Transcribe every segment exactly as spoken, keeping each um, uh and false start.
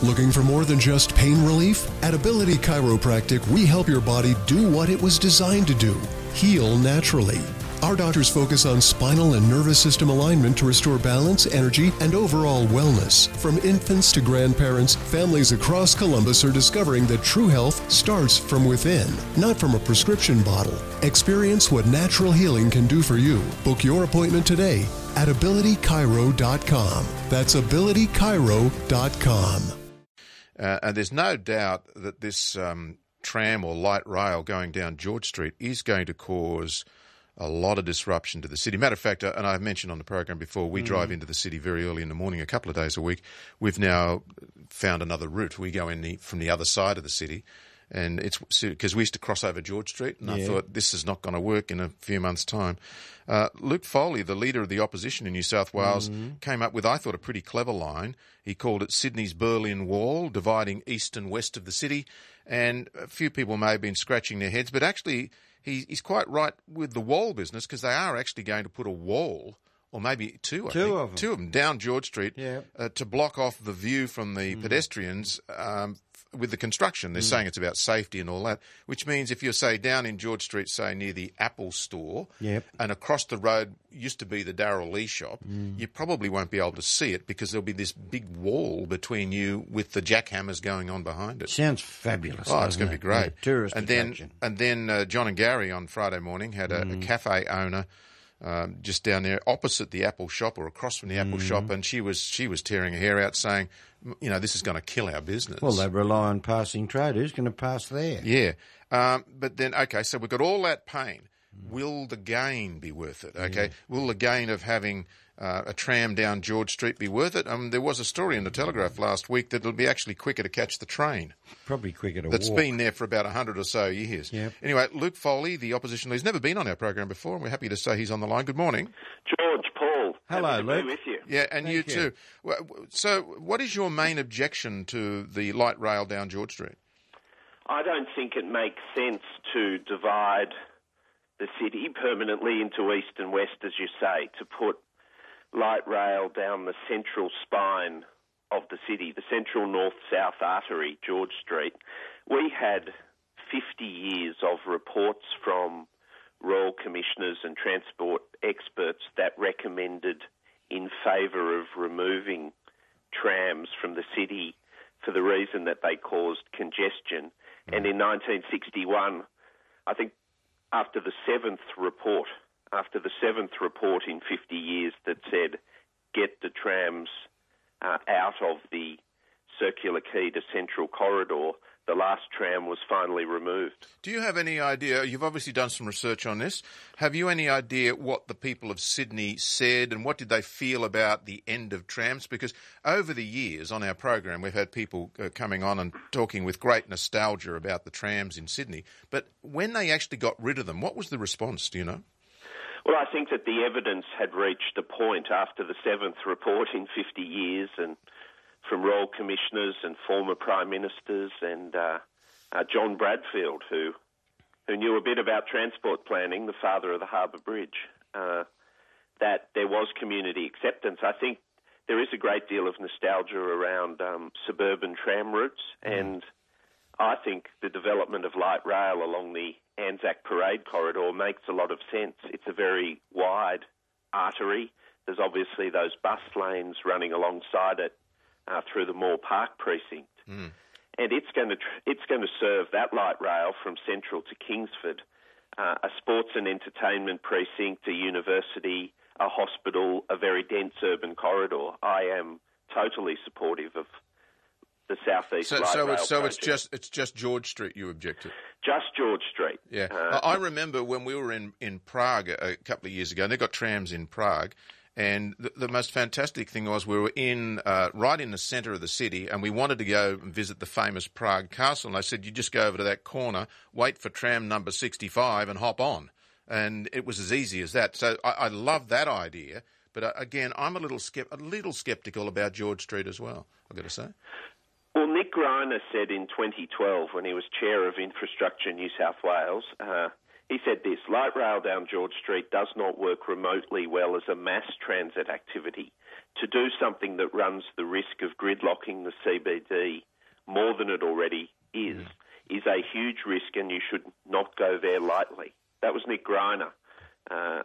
Looking for more than just pain relief? At Ability Chiropractic, we help your body do what it was designed to do, heal naturally. Our doctors focus on spinal and nervous system alignment to restore balance, energy, and overall wellness. From infants to grandparents, families across Columbus are discovering that true health starts from within, not from a prescription bottle. Experience what natural healing can do for you. Book your appointment today at ability chiro dot com. That's ability chiro dot com. Uh, and there's no doubt that this um, tram or light rail going down George Street is going to cause a lot of disruption to the city. Matter of fact, uh, and I've mentioned on the program before, we mm. drive into the city very early in the morning, a couple of days a week. We've now found another route. We go in the, from the other side of the city, and it's because we used to cross over George Street, and yeah. I thought this is not going to work in a few months' time. Uh, Luke Foley, the leader of the opposition in New South Wales, mm-hmm. came up with, I thought, a pretty clever line. He called it Sydney's Berlin Wall, dividing east and west of the city. And a few people may have been scratching their heads, but actually he, he's quite right with the wall business, because they are actually going to put a wall, or maybe two, I two think, of them. two of them down George Street yeah. uh, to block off the view from the mm. pedestrians um, with the construction. They're mm. saying it's about safety and all that, which means if you're, say, down in George Street, say, near the Apple store, yep. and across the road used to be the Darryl Lee shop, mm. you probably won't be able to see it because there'll be this big wall between you with the jackhammers going on behind it. Sounds fabulous. Oh, it's going to be great. Yeah, tourist and then, attraction. And then uh, John and Gary on Friday morning had a, mm. a cafe owner Um, just down there opposite the Apple shop, or across from the Apple mm. shop, and she was she was tearing her hair out, saying, you know, this is going to kill our business. Well, they rely on passing trade. Who's going to pass there? Yeah. Um, but then, okay, so we've got all that pain. Mm. Will the gain be worth it? Okay. Yeah. Will the gain of having uh, a tram down George Street be worth it? Um, there was a story in the Telegraph last week that it'll be actually quicker to catch the train. Probably quicker to That's walk. been there for about a hundred or so years. Yep. Anyway, Luke Foley, the opposition leader, he's never been on our program before, and we're happy to say he's on the line. Good morning. George, Paul. Hello, happy to Luke. be with you. Yeah, and you, you too. So what is your main objection to the light rail down George Street? I don't think it makes sense to divide the city permanently into east and west, as you say, to put light rail down the central spine of the city, the central north-south artery, George Street. We had fifty years of reports from Royal Commissioners and transport experts that recommended in favour of removing trams from the city for the reason that they caused congestion. Mm. And in nineteen sixty-one, I think after the seventh report, after the seventh report in fifty years that said, get the trams uh, out of the Circular Quay to Central Corridor, the last tram was finally removed. Do you have any idea, you've obviously done some research on this, have you any idea what the people of Sydney said and what did they feel about the end of trams? Because over the years on our program we've had people uh, coming on and talking with great nostalgia about the trams in Sydney, but when they actually got rid of them, what was the response, do you know? Well, I think that the evidence had reached a point after the seventh report in fifty years, and from Royal Commissioners and former Prime Ministers and uh, uh, John Bradfield, who who knew a bit about transport planning, the father of the Harbour Bridge, uh, that there was community acceptance. I think there is a great deal of nostalgia around um, suburban tram routes, mm. and I think the development of light rail along the Anzac Parade corridor makes a lot of sense. It's a very wide artery. There's obviously those bus lanes running alongside it uh, through the Moore Park precinct. Mm. And it's going to tr- it's going to serve that light rail from Central to Kingsford, uh, a sports and entertainment precinct, a university, a hospital, a very dense urban corridor. I am totally supportive of the southeast so, light so rail it's, so project. it's just it's just George Street you object to? Just George Street. Yeah, uh, I remember when we were in in Prague a, a couple of years ago. And they got trams in Prague, and the, the most fantastic thing was we were in uh, right in the centre of the city, and we wanted to go and visit the famous Prague Castle. And I said, you just go over to that corner, wait for tram number sixty-five, and hop on. And it was as easy as that. So I, I love that idea. But uh, again, I'm a little skept- a little sceptical about George Street as well, I've got to say. Well, Nick Greiner said in twenty twelve, when he was Chair of Infrastructure New South Wales, uh, he said this: light rail down George Street does not work remotely well as a mass transit activity. to do something that runs the risk of gridlocking the C B D more than it already is, mm. is a huge risk, and you should not go there lightly. That was Nick Greiner. Uh,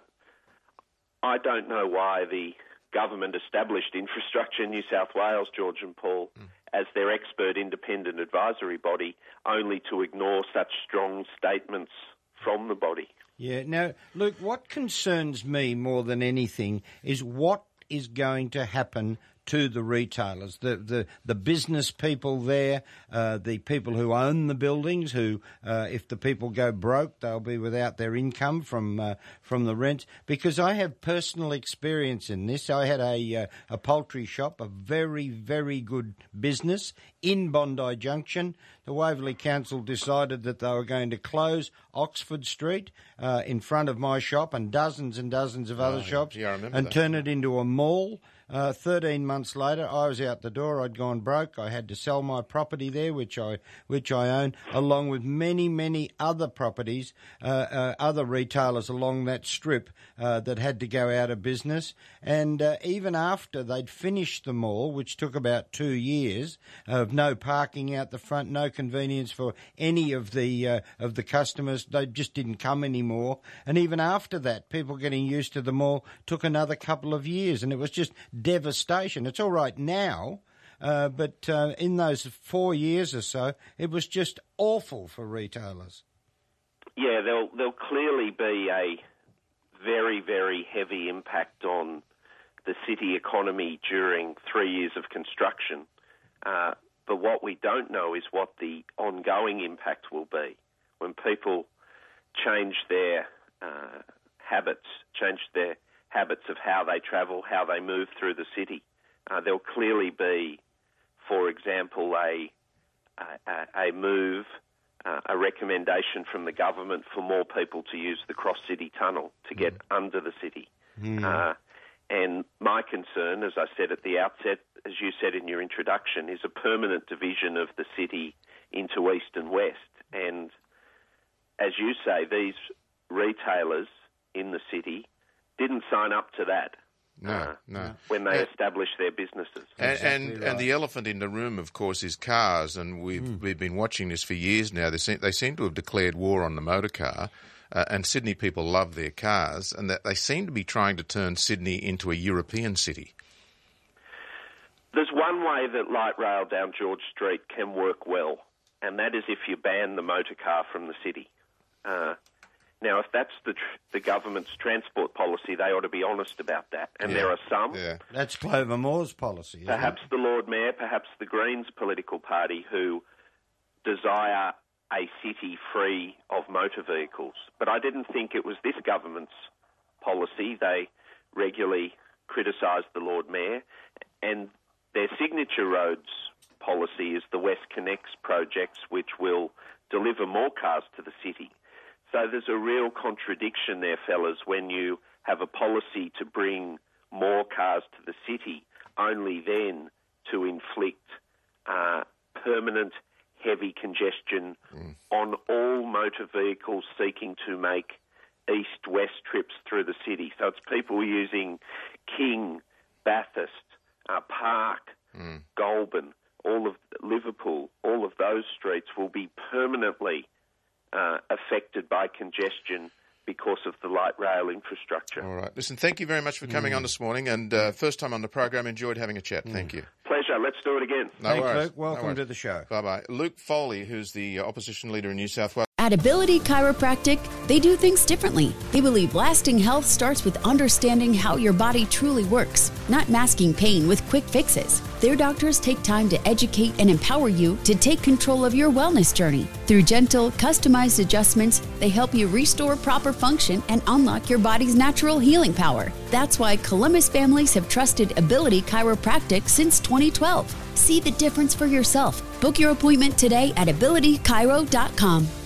I don't know why the government established Infrastructure New South Wales, George and Paul, mm. as their expert independent advisory body, only to ignore such strong statements from the body. Yeah. Now, Luke, what concerns me more than anything is what is going to happen to the retailers, the the, the business people there, uh, the people who own the buildings, who, uh, if the people go broke, they'll be without their income from uh, from the rent. Because I have personal experience in this. I had a uh, a poultry shop, a very, very good business in Bondi Junction. The Waverley Council decided that they were going to close Oxford Street uh, in front of my shop and dozens and dozens of other oh, shops yeah, I remember and that. turn it into a mall. Uh, Thirteen months later, I was out the door. I'd gone broke. I had to sell my property there, which I which I own, along with many, many other properties, uh, uh, other retailers along that strip uh, that had to go out of business. And uh, even after they'd finished the mall, which took about two years of no parking out the front, no convenience for any of the uh, of the customers, they just didn't come anymore. And even after that, people getting used to the mall took another couple of years, and it was just devastation. It's all right now, uh, but uh, in those four years or so, it was just awful for retailers. Yeah, there'll, there'll clearly be a very, very heavy impact on the city economy during three years of construction. Uh, but what we don't know is what the ongoing impact will be when people change their uh, habits, change their habits of how they travel, how they move through the city. Uh, there'll clearly be, for example, a a, a move, uh, a recommendation from the government for more people to use the cross-city tunnel to get mm. under the city. Mm. Uh, and my concern, as I said at the outset, as you said in your introduction, is a permanent division of the city into east and west. And as you say, these retailers in the city didn't sign up to that. No, uh, no. When they and, established their businesses. And exactly and, right. and the elephant in the room, of course, is cars. And we've mm. we've been watching this for years now. They seem, they seem to have declared war on the motor car. Uh, and Sydney people love their cars. And that they seem to be trying to turn Sydney into a European city. There's one way that light rail down George Street can work well, and that is if you ban the motor car from the city. Uh, Now, if that's the tr- the government's transport policy, they ought to be honest about that. And yeah. there are some. Yeah. That's Clover Moore's policy, isn't Perhaps it? the Lord Mayor, perhaps the Greens political party, who desire a city free of motor vehicles. But I didn't think it was this government's policy. They regularly criticise the Lord Mayor. And their signature roads policy is the West Connects projects, which will deliver more cars to the city. So there's a real contradiction there, fellas, when you have a policy to bring more cars to the city, only then to inflict uh, permanent heavy congestion mm. on all motor vehicles seeking to make east-west trips through the city. So it's people using King, Bathurst, uh, Park, mm. Goulburn, all of Liverpool, all of those streets will be permanently Uh, affected by congestion because of the light rail infrastructure. All right. Listen, thank you very much for coming mm. on this morning, and uh, first time on the program. Enjoyed having a chat. Mm. Thank you. Pleasure. Let's do it again. No Thanks, worries. Luke. Welcome no to the show. Bye-bye. Luke Foley, who's the opposition leader in New South Wales. At Ability Chiropractic, they do things differently. They believe lasting health starts with understanding how your body truly works, not masking pain with quick fixes. Their doctors take time to educate and empower you to take control of your wellness journey. Through gentle, customized adjustments, they help you restore proper function and unlock your body's natural healing power. That's why Columbus families have trusted Ability Chiropractic since twenty twelve. See the difference for yourself. Book your appointment today at ability chiro dot com.